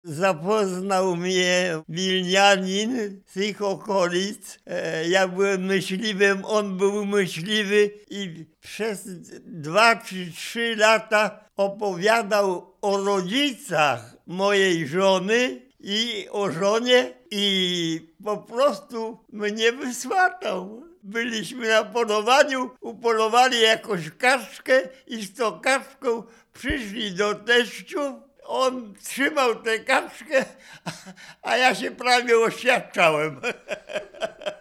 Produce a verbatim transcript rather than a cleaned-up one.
Zapoznał mnie Wilnianin z ich okolic. E, Ja byłem myśliwym, on był myśliwy i przez dwa czy trzy lata opowiadał o rodzicach mojej żony i o żonie i po prostu mnie wysłatał. Byliśmy na polowaniu, upolowali jakąś kaczkę i z tą kaczką przyszli do teściu. On trzymał tę kaczkę, a ja się prawie oświadczałem.